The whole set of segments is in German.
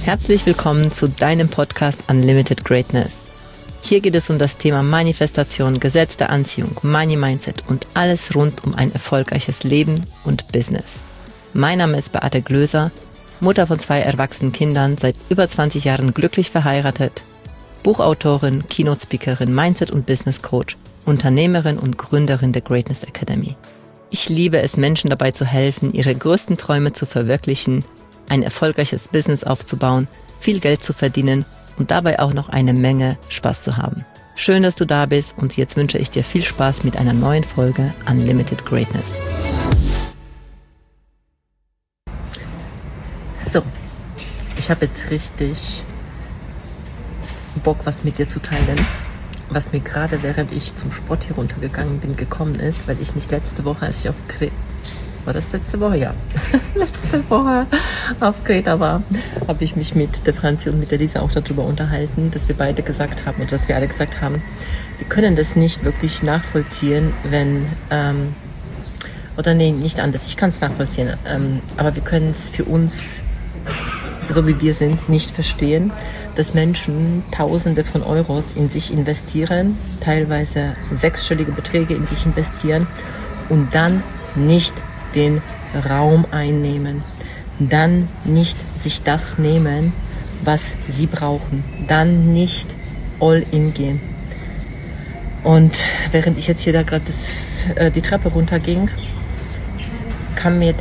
Herzlich willkommen zu deinem Podcast Unlimited Greatness. Hier geht es um das Thema Manifestation, Gesetz der Anziehung, Money Mindset und alles rund um ein erfolgreiches Leben und Business. Mein Name ist Beate Glöser, Mutter von 2 erwachsenen Kindern, seit über 20 Jahren glücklich verheiratet, Buchautorin, Keynote-Speakerin, Mindset- und Business-Coach, Unternehmerin und Gründerin der Greatness Academy. Ich liebe es, Menschen dabei zu helfen, ihre größten Träume zu verwirklichen, ein erfolgreiches Business aufzubauen, viel Geld zu verdienen und dabei auch noch eine Menge Spaß zu haben. Schön, dass du da bist und jetzt wünsche ich dir viel Spaß mit einer neuen Folge Unlimited Greatness. So, ich habe jetzt richtig Bock, was mit dir zu teilen, was mir gerade, während ich zum Sport hier runtergegangen bin, gekommen ist, weil ich mich letzte Woche, als ich auf Kreta, war das letzte Woche? Ja. Letzte Woche auf Kreta war, habe ich mich mit der Franzi und mit der Lisa auch darüber unterhalten, dass wir beide gesagt haben, oder dass wir alle gesagt haben, wir können das nicht wirklich nachvollziehen, wenn, oder nee, nicht anders, ich kann es nachvollziehen, aber wir können es für uns, so wie wir sind, nicht verstehen, dass Menschen Tausende von Euros in sich investieren, teilweise 6-stellige Beträge in sich investieren und dann nicht den Raum einnehmen, dann nicht sich das nehmen, was sie brauchen, dann nicht all in gehen. Und während ich jetzt hier da gerade die Treppe runterging, kam mir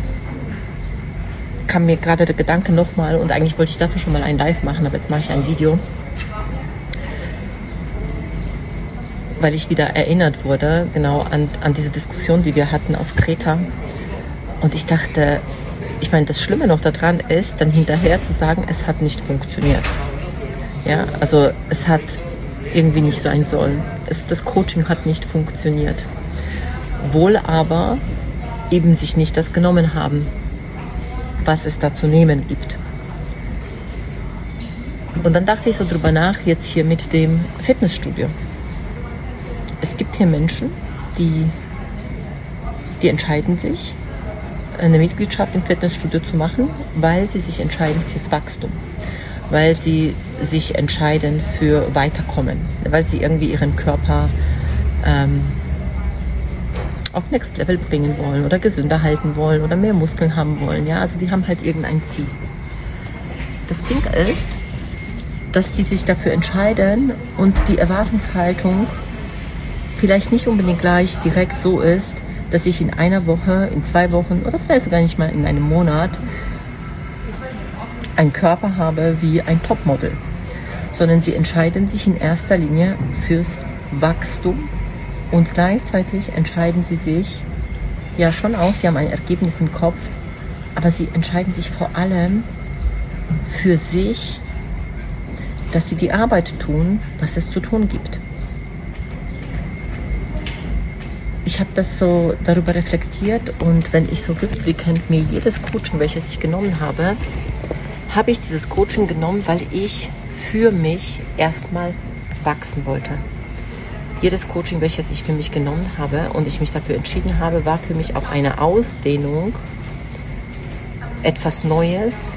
gerade der Gedanke nochmal, und eigentlich wollte ich dazu schon mal ein Live machen, aber jetzt mache ich ein Video, weil ich wieder erinnert wurde, genau an diese Diskussion, die wir hatten auf Kreta. Und ich dachte, ich meine, das Schlimme noch daran ist, dann hinterher zu sagen, es hat nicht funktioniert. Ja, also es hat irgendwie nicht sein sollen. Das Coaching hat nicht funktioniert. Wohl aber eben sich nicht das genommen haben, was es da zu nehmen gibt. Und dann dachte ich so drüber nach, jetzt hier mit dem Fitnessstudio. Es gibt hier Menschen, die entscheiden sich, eine Mitgliedschaft im Fitnessstudio zu machen, weil sie sich entscheiden fürs Wachstum, weil sie sich entscheiden für Weiterkommen, weil sie irgendwie ihren Körper auf Next Level bringen wollen oder gesünder halten wollen oder mehr Muskeln haben wollen. Ja, also die haben halt irgendein Ziel. Das Ding ist, dass sie sich dafür entscheiden und die Erwartungshaltung vielleicht nicht unbedingt gleich direkt so ist, dass ich in einer Woche, in 2 Wochen oder vielleicht sogar nicht mal in einem Monat einen Körper habe wie ein Topmodel, sondern sie entscheiden sich in erster Linie fürs Wachstum und gleichzeitig entscheiden sie sich ja schon aus, sie haben ein Ergebnis im Kopf, aber sie entscheiden sich vor allem für sich, dass sie die Arbeit tun, was es zu tun gibt. Ich habe das so darüber reflektiert, und wenn ich so rückblickend mir jedes Coaching, welches ich genommen habe, habe ich dieses Coaching genommen, weil ich für mich erstmal wachsen wollte. Jedes Coaching, welches ich für mich genommen habe und ich mich dafür entschieden habe, war für mich auch eine Ausdehnung, etwas Neues.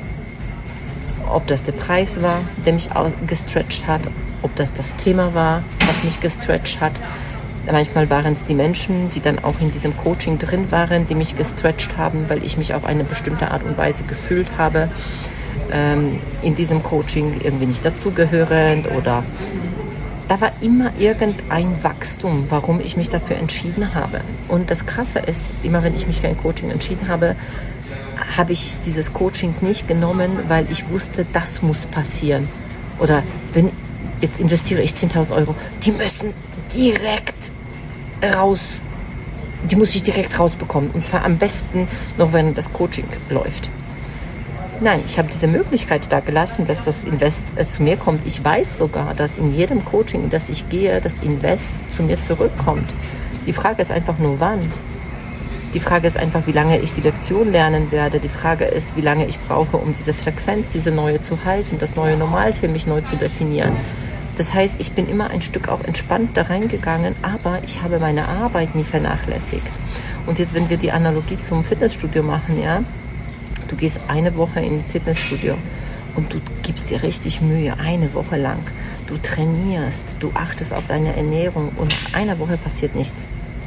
Ob das der Preis war, der mich gestretcht hat, ob das Thema war, was mich gestretcht hat. Manchmal waren es die Menschen, die dann auch in diesem Coaching drin waren, die mich gestretcht haben, weil ich mich auf eine bestimmte Art und Weise gefühlt habe, in diesem Coaching irgendwie nicht dazugehörend, oder da war immer irgendein Wachstum, warum ich mich dafür entschieden habe. Und das Krasse ist, immer wenn ich mich für ein Coaching entschieden habe, habe ich dieses Coaching nicht genommen, weil ich wusste, das muss passieren. Oder jetzt investiere ich 10.000 Euro, die müssen direkt raus, die muss ich direkt rausbekommen. Und zwar am besten noch, wenn das Coaching läuft. Nein, ich habe diese Möglichkeit da gelassen, dass das Invest zu mir kommt. Ich weiß sogar, dass in jedem Coaching, in das ich gehe, das Invest zu mir zurückkommt. Die Frage ist einfach nur, wann. Die Frage ist einfach, wie lange ich die Lektion lernen werde. Die Frage ist, wie lange ich brauche, um diese Frequenz, diese neue zu halten, das neue Normal für mich neu zu definieren. Das heißt, ich bin immer ein Stück auch entspannt da reingegangen, aber ich habe meine Arbeit nie vernachlässigt. Und jetzt, wenn wir die Analogie zum Fitnessstudio machen, ja, du gehst eine Woche in ein Fitnessstudio und du gibst dir richtig Mühe, eine Woche lang. Du trainierst, du achtest auf deine Ernährung und nach einer Woche passiert nichts.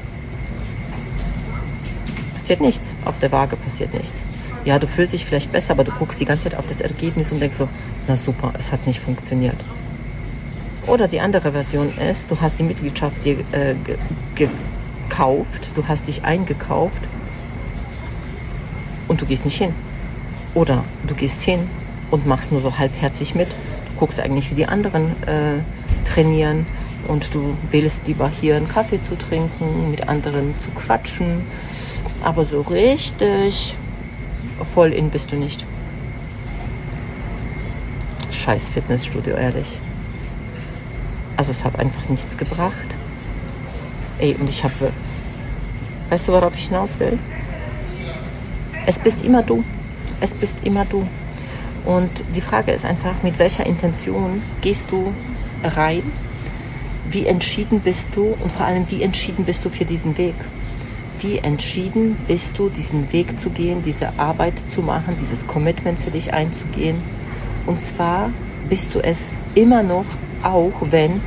Passiert nichts. Auf der Waage passiert nichts. Ja, du fühlst dich vielleicht besser, aber du guckst die ganze Zeit auf das Ergebnis und denkst so, na super, es hat nicht funktioniert. Oder die andere Version ist, du hast die Mitgliedschaft dir gekauft, du hast dich eingekauft und du gehst nicht hin. Oder du gehst hin und machst nur so halbherzig mit. Du guckst eigentlich, wie die anderen trainieren und du wählst lieber hier einen Kaffee zu trinken, mit anderen zu quatschen. Aber so richtig voll in bist du nicht. Scheiß Fitnessstudio, ehrlich. Also es hat einfach nichts gebracht. Ey, und ich habe... Weißt du, worauf ich hinaus will? Es bist immer du. Es bist immer du. Und die Frage ist einfach, mit welcher Intention gehst du rein? Wie entschieden bist du? Und vor allem, wie entschieden bist du für diesen Weg? Wie entschieden bist du, diesen Weg zu gehen, diese Arbeit zu machen, dieses Commitment für dich einzugehen? Und zwar bist du es immer noch, auch wenn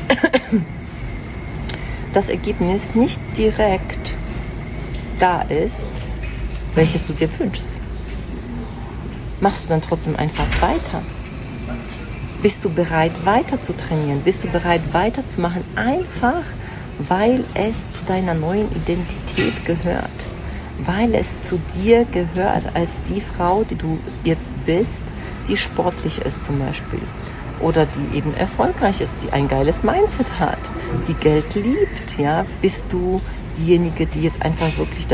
das Ergebnis nicht direkt da ist, welches du dir wünschst. Machst du dann trotzdem einfach weiter? Bist du bereit, weiter zu trainieren? Bist du bereit, weiterzumachen? Einfach, weil es zu deiner neuen Identität gehört. Weil es zu dir gehört als die Frau, die du jetzt bist, die sportlich ist zum Beispiel. Oder die eben erfolgreich ist, die ein geiles Mindset hat, die Geld liebt. Ja? Bist du diejenige, die jetzt einfach wirklich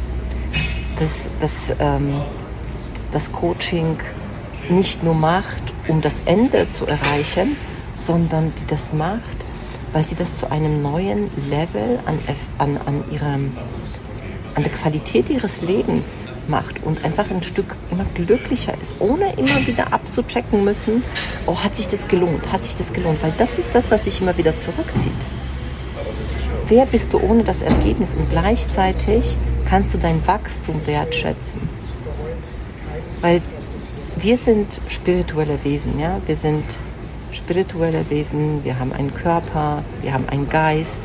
das Coaching nicht nur macht, um das Ende zu erreichen, sondern die das macht, weil sie das zu einem neuen Level an der Qualität ihres Lebens macht und einfach ein Stück immer glücklicher ist, ohne immer wieder abzuchecken müssen, oh, hat sich das gelohnt, weil das ist das, was dich immer wieder zurückzieht. Wer bist du ohne das Ergebnis? Und gleichzeitig kannst du dein Wachstum wertschätzen. Weil wir sind spirituelle Wesen, ja? Wir sind spirituelle Wesen, wir haben einen Körper, wir haben einen Geist.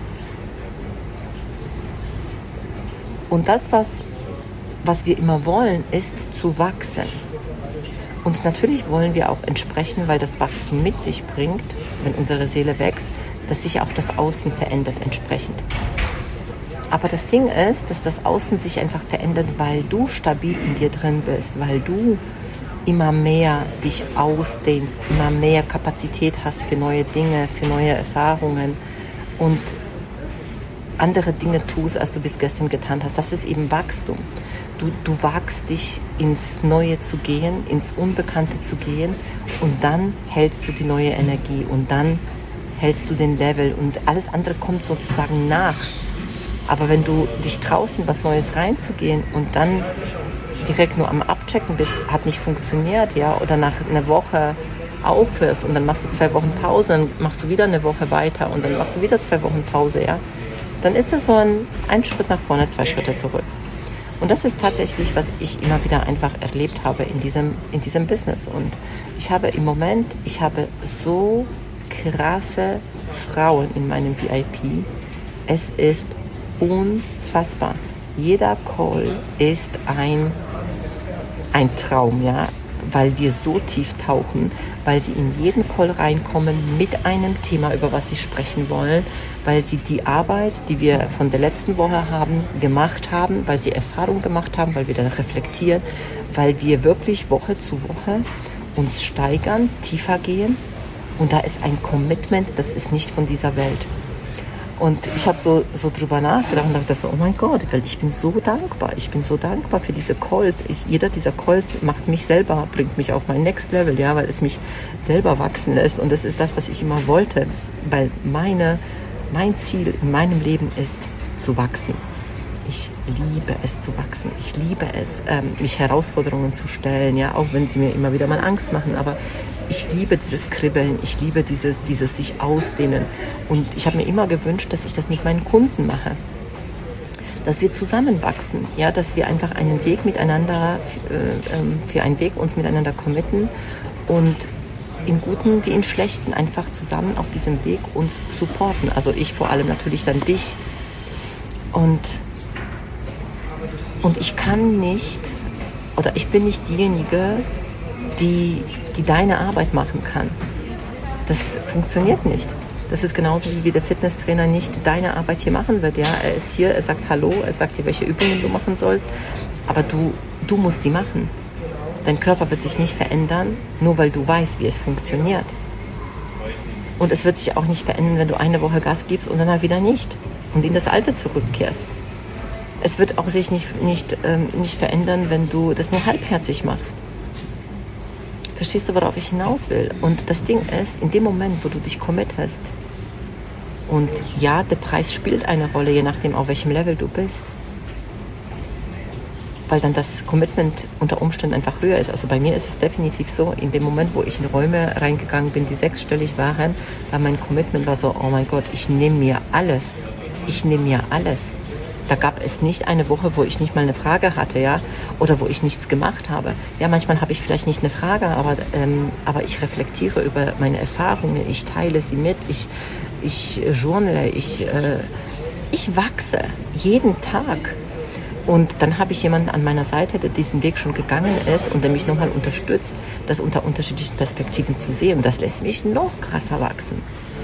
Und das, was wir immer wollen, ist zu wachsen. Und natürlich wollen wir auch entsprechen, weil das Wachstum mit sich bringt, wenn unsere Seele wächst, dass sich auch das Außen verändert entsprechend. Aber das Ding ist, dass das Außen sich einfach verändert, weil du stabil in dir drin bist, weil du immer mehr dich ausdehnst, immer mehr Kapazität hast für neue Dinge, für neue Erfahrungen und andere Dinge tust, als du bis gestern getan hast. Das ist eben Wachstum. Du wagst dich ins Neue zu gehen, ins Unbekannte zu gehen und dann hältst du die neue Energie und dann hältst du den Level und alles andere kommt sozusagen nach. Aber wenn du dich traust, in was Neues reinzugehen und dann direkt nur am Abchecken bist, hat nicht funktioniert, ja, oder nach einer Woche aufhörst und dann machst du 2 Wochen Pause, dann machst du wieder eine Woche weiter und dann machst du wieder 2 Wochen Pause, ja, dann ist das so ein Schritt nach vorne, 2 Schritte zurück. Und das ist tatsächlich, was ich immer wieder einfach erlebt habe in diesem Business. Und ich habe so krasse Frauen in meinem VIP. Es ist unfassbar. Jeder Call ist ein Traum, ja, weil wir so tief tauchen, weil sie in jeden Call reinkommen mit einem Thema, über was sie sprechen wollen, weil sie die Arbeit, die wir von der letzten Woche gemacht haben, weil sie Erfahrung gemacht haben, weil wir dann reflektieren, weil wir wirklich Woche zu Woche uns steigern, tiefer gehen und da ist ein Commitment, das ist nicht von dieser Welt. Und ich habe so drüber nachgedacht und dachte so, oh mein Gott, weil ich bin so dankbar. Ich bin so dankbar für diese Calls. Jeder dieser Calls macht mich selber, bringt mich auf mein Next Level, ja, weil es mich selber wachsen lässt. Und das ist das, was ich immer wollte. Weil mein Ziel in meinem Leben ist, zu wachsen. Ich liebe es zu wachsen. Ich liebe es, mich Herausforderungen zu stellen, ja, auch wenn sie mir immer wieder mal Angst machen. Aber ich liebe dieses Kribbeln, ich liebe dieses sich ausdehnen. Und ich habe mir immer gewünscht, dass ich das mit meinen Kunden mache. Dass wir zusammenwachsen, ja, dass wir einfach einen Weg miteinander, für einen Weg uns miteinander committen und in guten wie in schlechten einfach zusammen auf diesem Weg uns supporten. Also ich vor allem natürlich dann dich. Und ich kann nicht, oder ich bin nicht diejenige, die deine Arbeit machen kann. Das funktioniert nicht. Das ist genauso wie der Fitnesstrainer nicht deine Arbeit hier machen wird. Ja? Er ist hier, er sagt Hallo, er sagt dir, welche Übungen du machen sollst, aber du musst die machen. Dein Körper wird sich nicht verändern, nur weil du weißt, wie es funktioniert. Und es wird sich auch nicht verändern, wenn du eine Woche Gas gibst und dann wieder nicht und in das Alte zurückkehrst. Es wird auch sich nicht verändern, wenn du das nur halbherzig machst. Verstehst du, worauf ich hinaus will? Und das Ding ist, in dem Moment, wo du dich committest, und ja, der Preis spielt eine Rolle, je nachdem, auf welchem Level du bist, weil dann das Commitment unter Umständen einfach höher ist. Also bei mir ist es definitiv so, in dem Moment, wo ich in Räume reingegangen bin, die 6-stellig waren, war mein Commitment so, oh mein Gott, ich nehme mir alles. Da gab es nicht eine Woche, wo ich nicht mal eine Frage hatte, ja, oder wo ich nichts gemacht habe. Ja, manchmal habe ich vielleicht nicht eine Frage, aber ich reflektiere über meine Erfahrungen, ich teile sie mit, ich journale, ich wachse jeden Tag. Und dann habe ich jemanden an meiner Seite, der diesen Weg schon gegangen ist und der mich nochmal unterstützt, das unter unterschiedlichen Perspektiven zu sehen. Und das lässt mich noch krasser wachsen.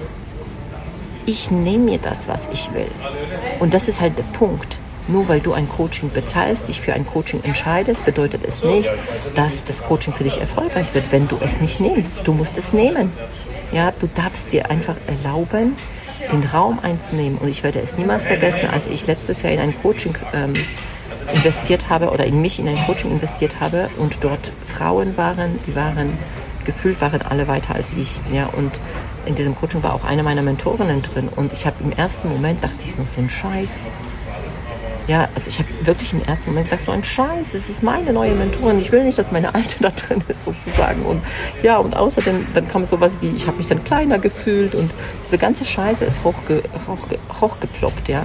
Ich nehme mir das, was ich will. Und das ist halt der Punkt. Nur weil du ein Coaching bezahlst, dich für ein Coaching entscheidest, bedeutet es nicht, dass das Coaching für dich erfolgreich wird, wenn du es nicht nimmst. Du musst es nehmen. Ja, du darfst dir einfach erlauben, den Raum einzunehmen. Und ich werde es niemals vergessen, als ich letztes Jahr in ein Coaching investiert habe oder in mich in ein Coaching investiert habe und dort Frauen waren, gefühlt waren alle weiter als ich. Ja, und in diesem Coaching war auch eine meiner Mentorinnen drin und ich habe im ersten Moment dachte ich, ist noch so ein Scheiß. Ja, also ich habe wirklich im ersten Moment gedacht, so ein Scheiß, das ist meine neue Mentorin, ich will nicht, dass meine alte da drin ist sozusagen. Und ja, und außerdem, dann kam sowas wie, ich habe mich dann kleiner gefühlt und diese ganze Scheiße ist hochgeploppt, ja.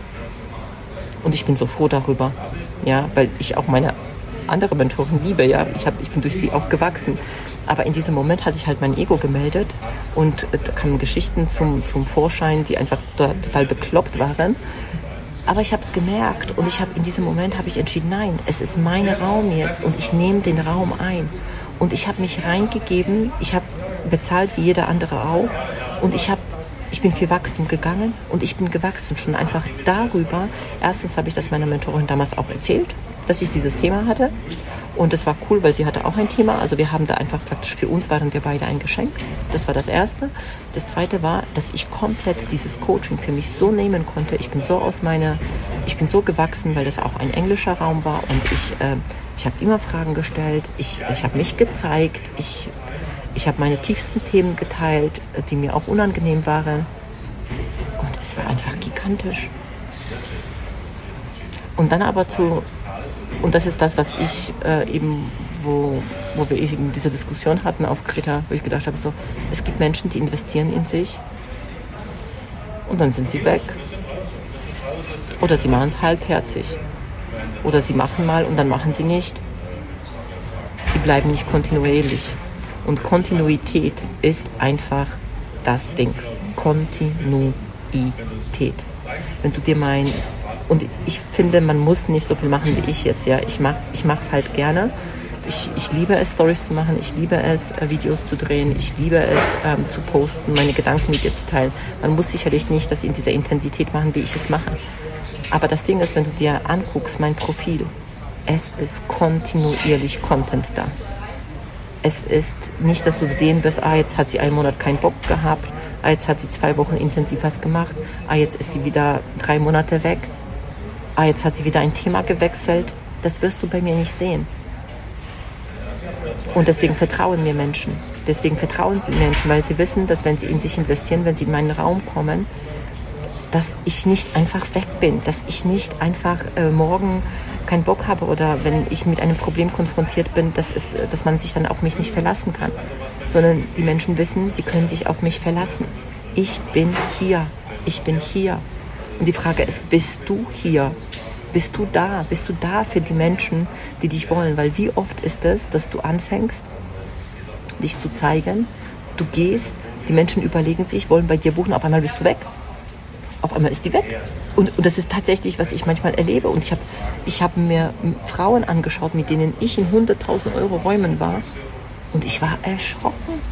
Und ich bin so froh darüber, ja, weil ich auch meine andere Mentorin liebe, ja, ich bin durch sie auch gewachsen. Aber in diesem Moment hat sich halt mein Ego gemeldet und da kamen Geschichten zum Vorschein, die einfach total bekloppt waren. Aber ich habe es gemerkt und in diesem Moment habe ich entschieden, nein, es ist mein Raum jetzt und ich nehme den Raum ein. Und ich habe mich reingegeben, ich habe bezahlt wie jeder andere auch und ich bin für Wachstum gegangen und ich bin gewachsen schon einfach darüber. Erstens habe ich das meiner Mentorin damals auch erzählt, dass ich dieses Thema hatte und das war cool, weil sie hatte auch ein Thema. Also wir haben da einfach praktisch, für uns waren wir beide ein Geschenk. Das war das Erste. Das Zweite war, dass ich komplett dieses Coaching für mich so nehmen konnte. Ich bin so gewachsen, weil das auch ein englischer Raum war und ich habe immer Fragen gestellt. Ich habe mich gezeigt. Ich habe meine tiefsten Themen geteilt, die mir auch unangenehm waren. Und es war einfach gigantisch. Und dann aber und das ist das, was ich eben, wo wir eben diese Diskussion hatten auf Kreta, wo ich gedacht habe, so, es gibt Menschen, die investieren in sich und dann sind sie weg. Oder sie machen es halbherzig. Oder sie machen mal und dann machen sie nicht. Sie bleiben nicht kontinuierlich. Und Kontinuität ist einfach das Ding. Kontinuität. Wenn du dir und ich finde, man muss nicht so viel machen wie ich jetzt. Ja, ich mach's halt gerne. Ich liebe es, Stories zu machen. Ich liebe es, Videos zu drehen. Ich liebe es, zu posten, meine Gedanken mit dir zu teilen. Man muss sicherlich nicht das in dieser Intensität machen, wie ich es mache. Aber das Ding ist, wenn du dir anguckst, mein Profil, es ist kontinuierlich Content da. Es ist nicht, dass du sehen wirst, jetzt hat sie einen Monat keinen Bock gehabt, jetzt hat sie 2 Wochen intensiv was gemacht, jetzt ist sie wieder 3 Monate weg, jetzt hat sie wieder ein Thema gewechselt. Das wirst du bei mir nicht sehen. Und deswegen vertrauen mir Menschen. Weil sie wissen, dass wenn sie in sich investieren, wenn sie in meinen Raum kommen, dass ich nicht einfach weg bin, dass ich nicht einfach morgen keinen Bock habe oder wenn ich mit einem Problem konfrontiert bin, dass man sich dann auf mich nicht verlassen kann, sondern die Menschen wissen, sie können sich auf mich verlassen. Ich bin hier. Und die Frage ist, bist du hier? Bist du da? Bist du da für die Menschen, die dich wollen? Weil wie oft ist es, dass du anfängst dich zu zeigen. Du gehst, die Menschen überlegen sich, wollen bei dir buchen, auf einmal bist du weg. Auf einmal ist die weg. Und das ist tatsächlich, was ich manchmal erlebe. Und ich hab mir Frauen angeschaut, mit denen ich in 100.000 Euro Räumen war. Und ich war erschrocken.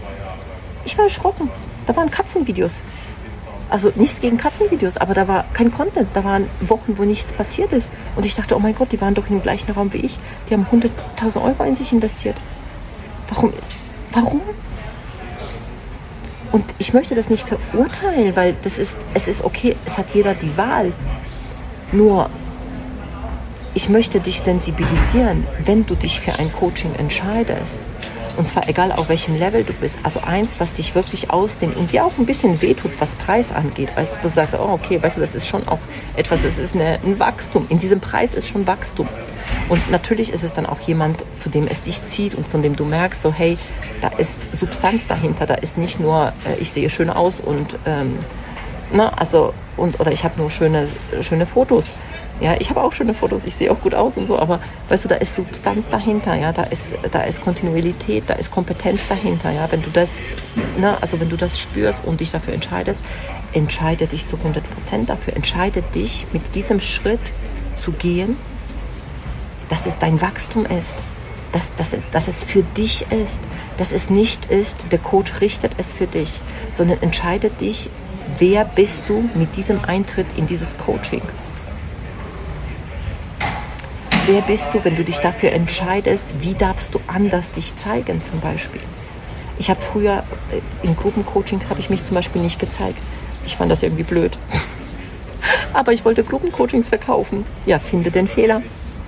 Da waren Katzenvideos. Also nichts gegen Katzenvideos, aber da war kein Content. Da waren Wochen, wo nichts passiert ist. Und ich dachte, oh mein Gott, die waren doch im gleichen Raum wie ich. Die haben 100.000 Euro in sich investiert. Warum? Und ich möchte das nicht verurteilen, weil es ist okay, es hat jeder die Wahl. Nur, ich möchte dich sensibilisieren, wenn du dich für ein Coaching entscheidest. Und zwar egal auf welchem Level du bist. Also eins, was dich wirklich ausdehnt und dir auch ein bisschen wehtut, was Preis angeht. Weißt du, wo du sagst, oh okay, weißt du, das ist schon auch etwas, das ist ein Wachstum. In diesem Preis ist schon Wachstum. Und natürlich ist es dann auch jemand, zu dem es dich zieht und von dem du merkst, so hey, da ist Substanz dahinter. Da ist nicht nur, ich sehe schön aus und, oder ich habe nur schöne Fotos. Ja, ich habe auch schöne Fotos, ich sehe auch gut aus und so, aber weißt du, da ist Substanz dahinter, ja, da ist Kontinuität, da ist Kompetenz dahinter, ja, wenn du das spürst und dich dafür entscheidest, entscheide dich zu 100% dafür, entscheide dich mit diesem Schritt zu gehen, dass es dein Wachstum ist, dass es für dich ist, dass es nicht ist, der Coach richtet es für dich, sondern entscheide dich, wer bist du mit diesem Eintritt in dieses Coaching. Wer bist du, wenn du dich dafür entscheidest, wie darfst du anders dich zeigen zum Beispiel? Ich habe früher, in Gruppencoaching habe ich mich zum Beispiel nicht gezeigt. Ich fand das irgendwie blöd. Aber ich wollte Gruppencoachings verkaufen. Ja, finde den Fehler.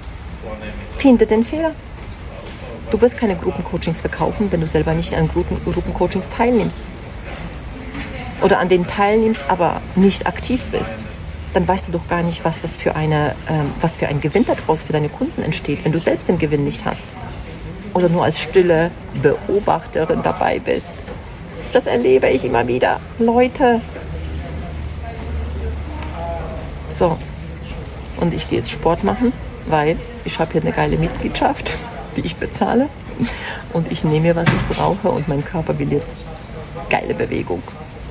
Du wirst keine Gruppencoachings verkaufen, wenn du selber nicht an Gruppencoachings teilnimmst. Oder an denen teilnimmst, aber nicht aktiv bist. Dann weißt du doch gar nicht, was für ein Gewinn daraus für deine Kunden entsteht, wenn du selbst den Gewinn nicht hast. Oder nur als stille Beobachterin dabei bist. Das erlebe ich immer wieder. Leute. So. Und ich gehe jetzt Sport machen, weil ich habe hier eine geile Mitgliedschaft, die ich bezahle. Und ich nehme mir, was ich brauche und mein Körper will jetzt geile Bewegung.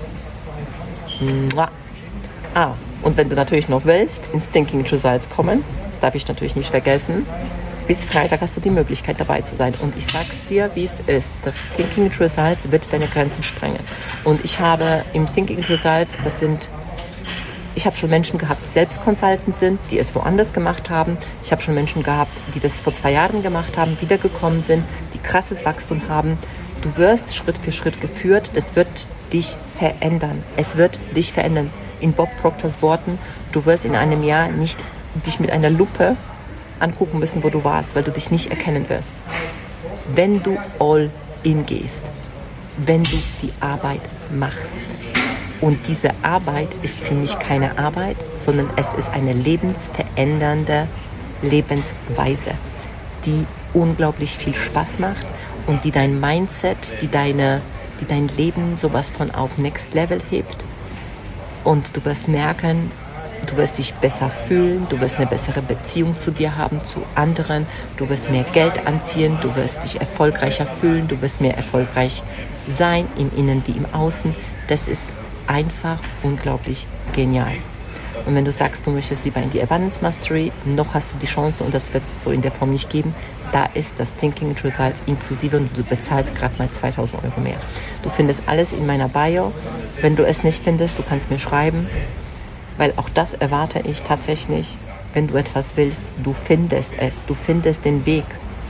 Und wenn du natürlich noch willst, ins Thinking Results kommen, das darf ich natürlich nicht vergessen, bis Freitag hast du die Möglichkeit dabei zu sein. Und ich sag's dir, wie es ist. Das Thinking Results wird deine Grenzen sprengen. Und ich habe im Thinking Results, ich habe schon Menschen gehabt, die selbst Consultants sind, die es woanders gemacht haben. Ich habe schon Menschen gehabt, die das vor 2 Jahren gemacht haben, wiedergekommen sind, die krasses Wachstum haben. Du wirst Schritt für Schritt geführt. Das wird dich verändern. Es wird dich verändern. In Bob Proctors Worten, du wirst in einem Jahr nicht dich mit einer Lupe angucken müssen, wo du warst, weil du dich nicht erkennen wirst. Wenn du all in gehst, wenn du die Arbeit machst. Und diese Arbeit ist für mich keine Arbeit, sondern es ist eine lebensverändernde Lebensweise, die unglaublich viel Spaß macht und die dein Mindset, die dein Leben sowas von auf Next Level hebt. Und du wirst merken, du wirst dich besser fühlen, du wirst eine bessere Beziehung zu dir haben, zu anderen, du wirst mehr Geld anziehen, du wirst dich erfolgreicher fühlen, du wirst mehr erfolgreich sein, im Innen wie im Außen. Das ist einfach unglaublich genial. Und wenn du sagst, du möchtest lieber in die Abundance Mastery, noch hast du die Chance und das wird es so in der Form nicht geben, da ist das Thinking Results inklusive und du bezahlst gerade mal 2.000 Euro mehr. Du findest alles in meiner Bio. Wenn du es nicht findest, du kannst mir schreiben, weil auch das erwarte ich tatsächlich. Wenn du etwas willst, du findest es, du findest den Weg.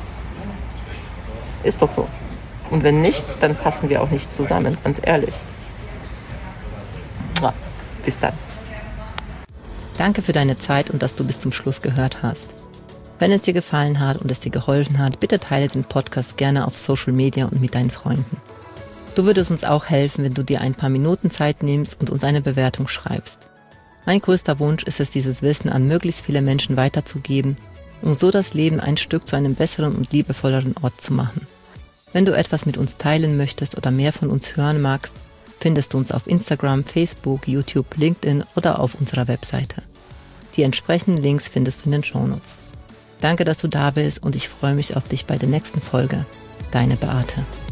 Ist doch so. Und wenn nicht, dann passen wir auch nicht zusammen, ganz ehrlich. Bis dann. Danke für deine Zeit und dass du bis zum Schluss gehört hast. Wenn es dir gefallen hat und es dir geholfen hat, bitte teile den Podcast gerne auf Social Media und mit deinen Freunden. Du würdest uns auch helfen, wenn du dir ein paar Minuten Zeit nimmst und uns eine Bewertung schreibst. Mein größter Wunsch ist es, dieses Wissen an möglichst viele Menschen weiterzugeben, um so das Leben ein Stück zu einem besseren und liebevolleren Ort zu machen. Wenn du etwas mit uns teilen möchtest oder mehr von uns hören magst, findest du uns auf Instagram, Facebook, YouTube, LinkedIn oder auf unserer Webseite. Die entsprechenden Links findest du in den Shownotes. Danke, dass du da bist und ich freue mich auf dich bei der nächsten Folge. Deine Beate.